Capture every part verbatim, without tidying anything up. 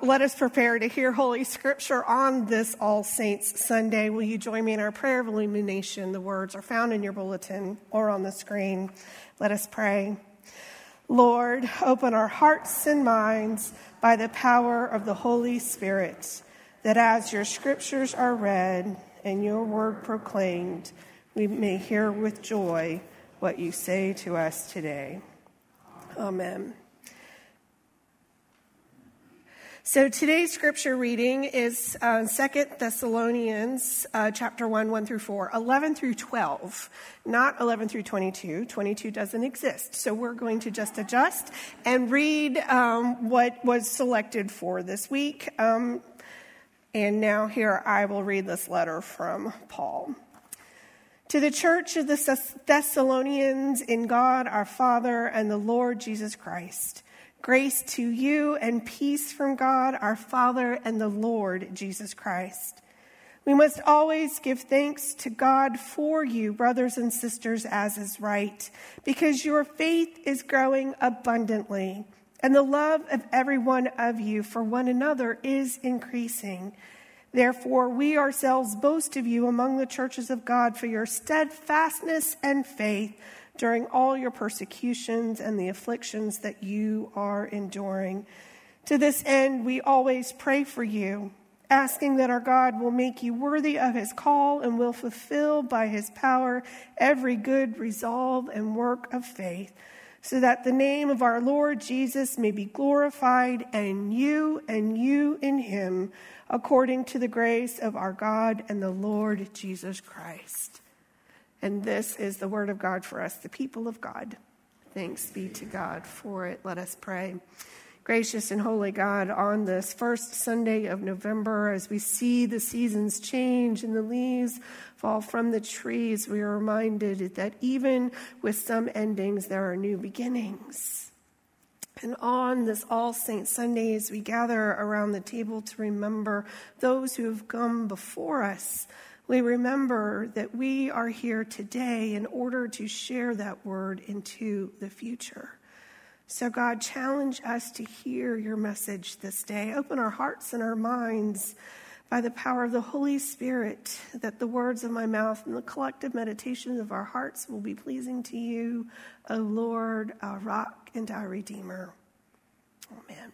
let us prepare to hear Holy Scripture on this All Saints Sunday. Will you join me in our prayer of illumination? The words are found in your bulletin or on the screen. Let us pray. Lord, open our hearts and minds by the power of the Holy Spirit, that as your Scriptures are read and your word proclaimed, we may hear with joy what you say to us today. Amen. So today's scripture reading is uh, Second Thessalonians uh, chapter one, one through four, eleven through twelve, not eleven through twenty-two. twenty-two doesn't exist. So we're going to just adjust and read um, what was selected for this week. Um, and now here I will read this letter from Paul. To the church of the Thessalonians in God our Father and the Lord Jesus Christ, grace to you and peace from God our Father and the Lord Jesus Christ. We must always give thanks to God for you, brothers and sisters, as is right, because your faith is growing abundantly, and the love of every one of you for one another is increasing. Therefore, we ourselves boast of you among the churches of God for your steadfastness and faith during all your persecutions and the afflictions that you are enduring. To this end, we always pray for you, asking that our God will make you worthy of his call and will fulfill by his power every good resolve and work of faith, so that the name of our Lord Jesus may be glorified, and you and you in him, according to the grace of our God and the Lord Jesus Christ. And this is the word of God for us, the people of God. Thanks be to God for it. Let us pray. Gracious and holy God, on this first Sunday of November, as we see the seasons change and the leaves fall from the trees, we are reminded that even with some endings, there are new beginnings. And on this All Saints Sunday, as we gather around the table to remember those who have come before us, we remember that we are here today in order to share that word into the future. So God, challenge us to hear your message this day. Open our hearts and our minds by the power of the Holy Spirit, that the words of my mouth and the collective meditations of our hearts will be pleasing to you, O Lord, our rock and our Redeemer. Amen.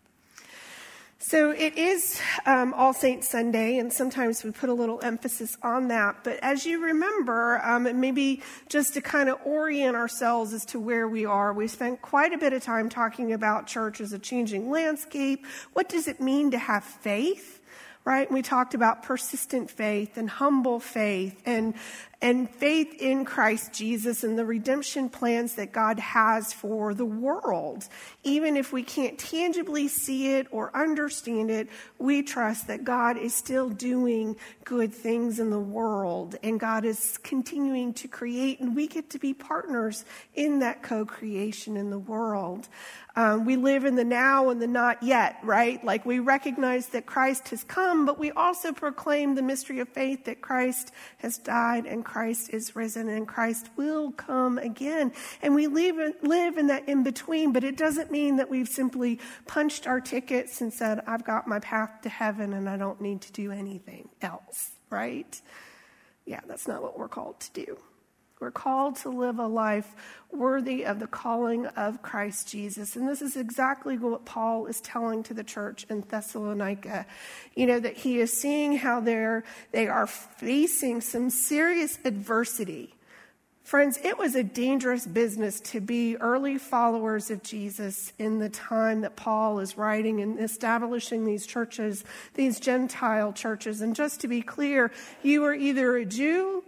So it is um, All Saints Sunday, and sometimes we put a little emphasis on that. But as you remember, um, and maybe just to kind of orient ourselves as to where we are, we spent quite a bit of time talking about church as a changing landscape. What does it mean to have faith? Right? We talked about persistent faith and humble faith and and faith in Christ Jesus and the redemption plans that God has for the world. Even if we can't tangibly see it or understand it, we trust that God is still doing good things in the world, and God is continuing to create, and we get to be partners in that co-creation in the world. Um, we live in the now and the not yet, right? Like, we recognize that Christ has come, but we also proclaim the mystery of faith that Christ has died and Christ is risen and Christ will come again. And we live, live in that in-between, but it doesn't mean that we've simply punched our tickets and said, I've got my path to heaven and I don't need to do anything else, right? Yeah, that's not what we're called to do. We're called to live a life worthy of the calling of Christ Jesus. And this is exactly what Paul is telling to the church in Thessalonica. You know, that he is seeing how they're, they are facing some serious adversity. Friends, it was a dangerous business to be early followers of Jesus in the time that Paul is writing and establishing these churches, these Gentile churches. And just to be clear, you were either a Jew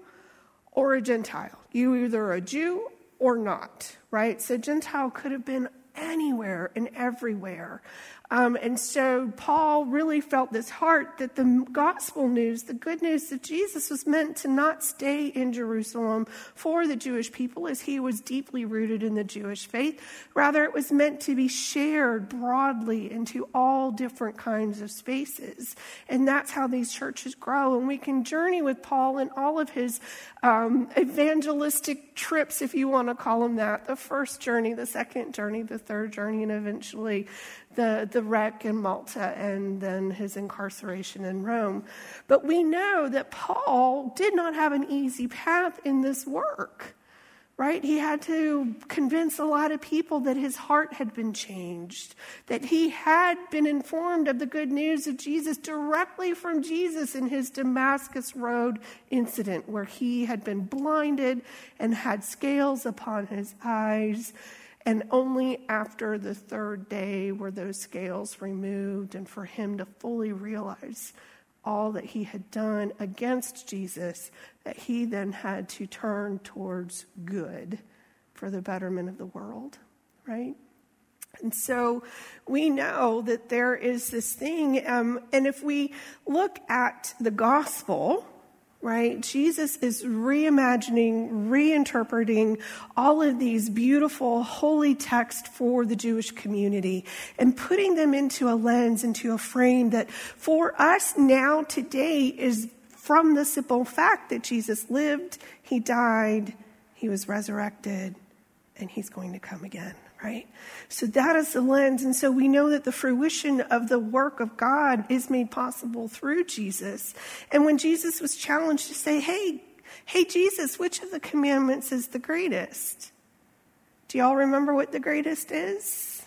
or a Gentile. You were either a Jew or not, right? So Gentile could have been anywhere and everywhere. Um, and so Paul really felt this heart that the gospel news, the good news of Jesus, was meant to not stay in Jerusalem for the Jewish people, as he was deeply rooted in the Jewish faith. Rather, it was meant to be shared broadly into all different kinds of spaces. And that's how these churches grow. And we can journey with Paul in all of his um, evangelistic trips, if you want to call them that. The first journey, the second journey, the third journey, and eventually the, the wreck in Malta and then his incarceration in Rome. But we know that Paul did not have an easy path in this work, right? He had to convince a lot of people that his heart had been changed, that he had been informed of the good news of Jesus directly from Jesus in his Damascus Road incident, where he had been blinded and had scales upon his eyes. And only after the third day were those scales removed, and for him to fully realize all that he had done against Jesus, that he then had to turn towards good for the betterment of the world, right? And so we know that there is this thing, um, and if we look at the gospel, right, Jesus is reimagining, reinterpreting all of these beautiful, holy texts for the Jewish community and putting them into a lens, into a frame that for us now today is from the simple fact that Jesus lived, he died, he was resurrected, and he's going to come again. Right? So that is the lens. And so we know that the fruition of the work of God is made possible through Jesus. And when Jesus was challenged to say, hey, hey, Jesus, which of the commandments is the greatest? Do y'all remember what the greatest is?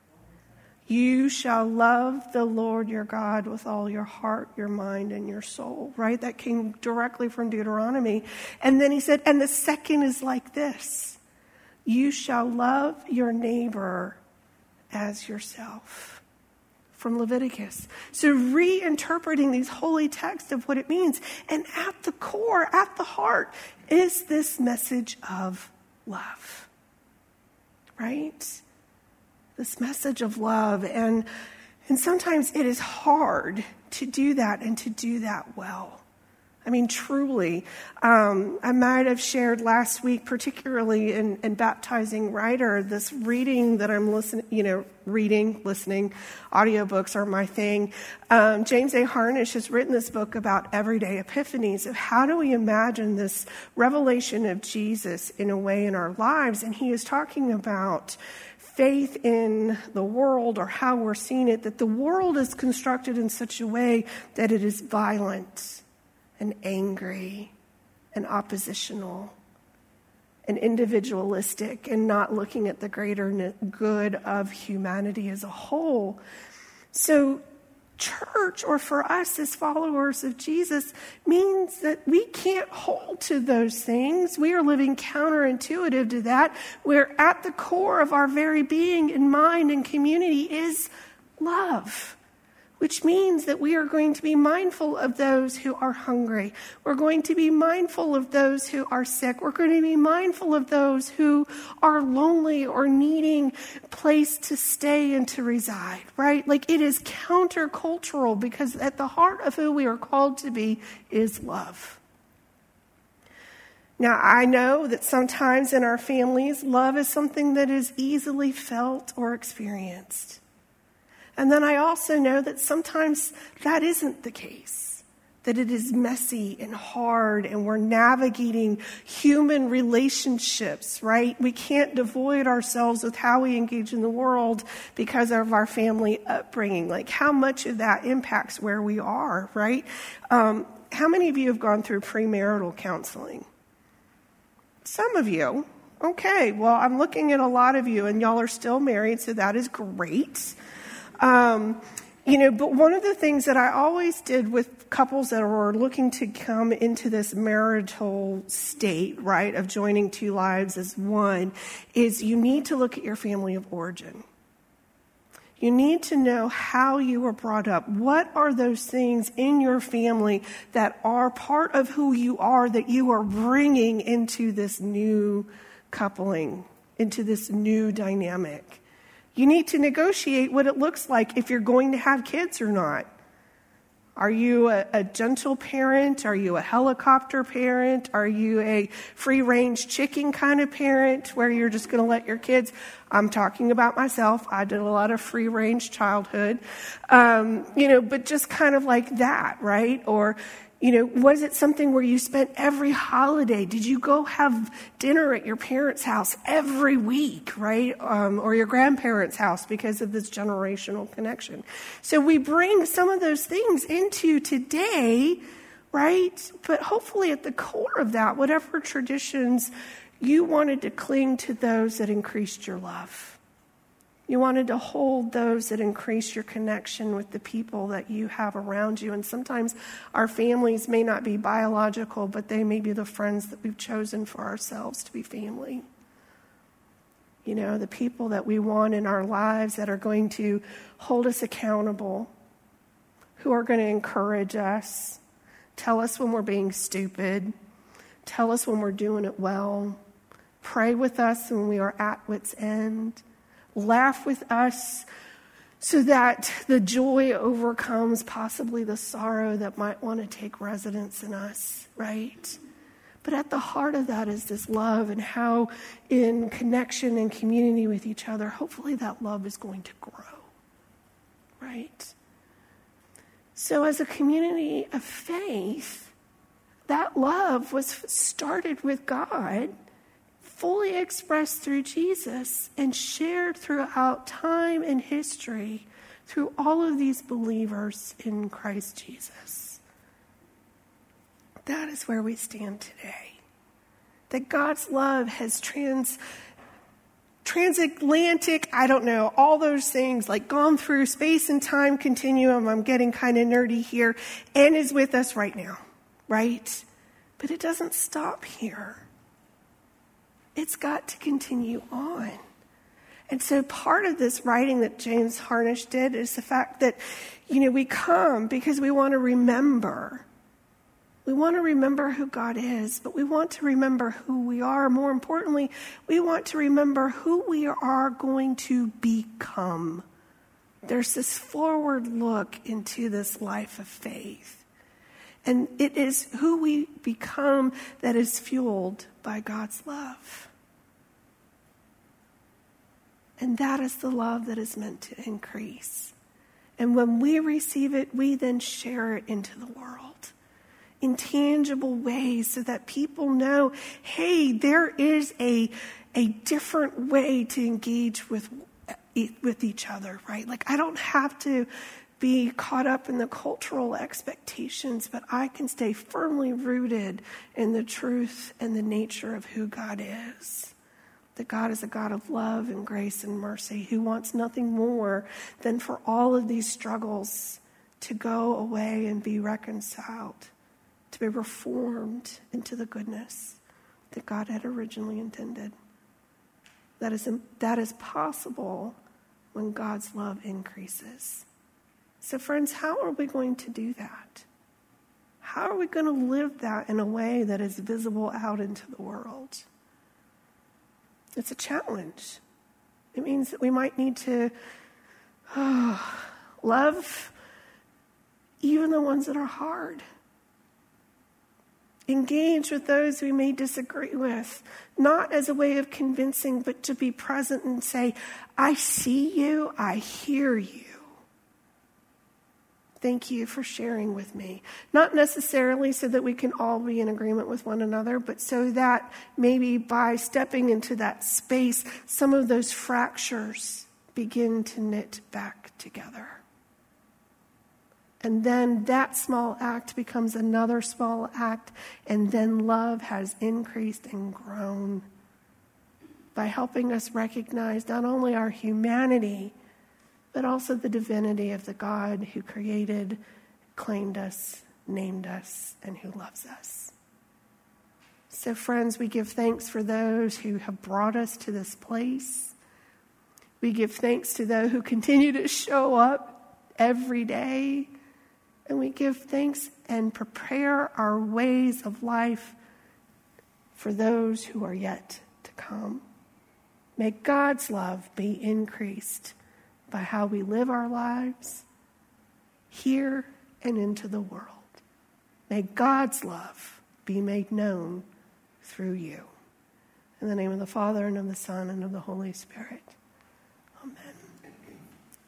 You shall love the Lord your God with all your heart, your mind, and your soul, right? That came directly from Deuteronomy. And then he said, and the second is like this. You shall love your neighbor as yourself. From Leviticus. So reinterpreting these holy texts of what it means. And at the core, at the heart, is this message of love. Right? This message of love. And, and sometimes it is hard to do that and to do that well. I mean, truly, um, I might have shared last week, particularly in, in Baptizing Writer, this reading that I'm listening, you know, reading, listening, audiobooks are my thing. Um, James A. Harnish has written this book about everyday epiphanies of how do we imagine this revelation of Jesus in a way in our lives. And he is talking about faith in the world, or how we're seeing it, that the world is constructed in such a way that it is violent and angry and oppositional and individualistic and not looking at the greater good of humanity as a whole. So church, or for us as followers of Jesus, means that we can't hold to those things. We are living counterintuitive to that, where at the core of our very being and mind and community is love. Which means that we are going to be mindful of those who are hungry. We're going to be mindful of those who are sick. We're going to be mindful of those who are lonely or needing a place to stay and to reside, right? Like, it is countercultural, because at the heart of who we are called to be is love. Now, I know that sometimes in our families, love is something that is easily felt or experienced. And then I also know that sometimes that isn't the case, that it is messy and hard, and we're navigating human relationships, right? We can't devoid ourselves with how we engage in the world because of our family upbringing. Like, how much of that impacts where we are, right? Um, how many of you have gone through premarital counseling? Some of you. Okay, well, I'm looking at a lot of you, and y'all are still married, so that is great. Um, you know, but one of the things that I always did with couples that were looking to come into this marital state, right, of joining two lives as one, is you need to look at your family of origin. You need to know how you were brought up. What are those things in your family that are part of who you are, that you are bringing into this new coupling, into this new dynamic? You need to negotiate what it looks like if you're going to have kids or not. Are you a, a gentle parent? Are you a helicopter parent? Are you a free-range chicken kind of parent where you're just going to let your kids? I'm talking about myself. I did a lot of free-range childhood. Um, you know, but just kind of like that, right? Or You know, was it something where you spent every holiday? Did you go have dinner at your parents' house every week, right? Um, or your grandparents' house because of this generational connection? So we bring some of those things into today, right? But hopefully at the core of that, whatever traditions, you wanted to cling to those that increased your love. You wanted to hold those that increase your connection with the people that you have around you. And sometimes our families may not be biological, but they may be the friends that we've chosen for ourselves to be family. You know, the people that we want in our lives that are going to hold us accountable, who are going to encourage us, tell us when we're being stupid, tell us when we're doing it well, pray with us when we are at wit's end, laugh with us so that the joy overcomes possibly the sorrow that might want to take residence in us, right? But at the heart of that is this love, and how in connection and community with each other, hopefully that love is going to grow, right? So as a community of faith, that love was started with God, fully expressed through Jesus and shared throughout time and history through all of these believers in Christ Jesus. That is where we stand today. That God's love has trans, transatlantic, I don't know, all those things, like gone through space and time continuum. I'm getting kind of nerdy here, and is with us right now, right? But it doesn't stop here. It's got to continue on. And so part of this writing that James Harnish did is the fact that, you know, we come because we want to remember. We want to remember who God is, but we want to remember who we are. More importantly, we want to remember who we are going to become. There's this forward look into this life of faith. And it is who we become that is fueled by God's love. And that is the love that is meant to increase. And when we receive it, we then share it into the world in tangible ways so that people know, hey, there is a, a different way to engage with, with each other, right? Like, I don't have to be caught up in the cultural expectations, but I can stay firmly rooted in the truth and the nature of who God is. That God is a God of love and grace and mercy, who wants nothing more than for all of these struggles to go away and be reconciled, to be reformed into the goodness that God had originally intended. That is, that is possible when God's love increases. So friends, how are we going to do that? How are we going to live that in a way that is visible out into the world? It's a challenge. It means that we might need to oh, love even the ones that are hard. Engage with those we may disagree with, not as a way of convincing, but to be present and say, I see you, I hear you. Thank you for sharing with me. Not necessarily so that we can all be in agreement with one another, but so that maybe by stepping into that space, some of those fractures begin to knit back together. And then that small act becomes another small act, and then love has increased and grown by helping us recognize not only our humanity, but also the divinity of the God who created, claimed us, named us, and who loves us. So friends, we give thanks for those who have brought us to this place. We give thanks to those who continue to show up every day. And we give thanks and prepare our ways of life for those who are yet to come. May God's love be increased by how we live our lives here and into the world. May God's love be made known through you. In the name of the Father, and of the Son, and of the Holy Spirit. Amen.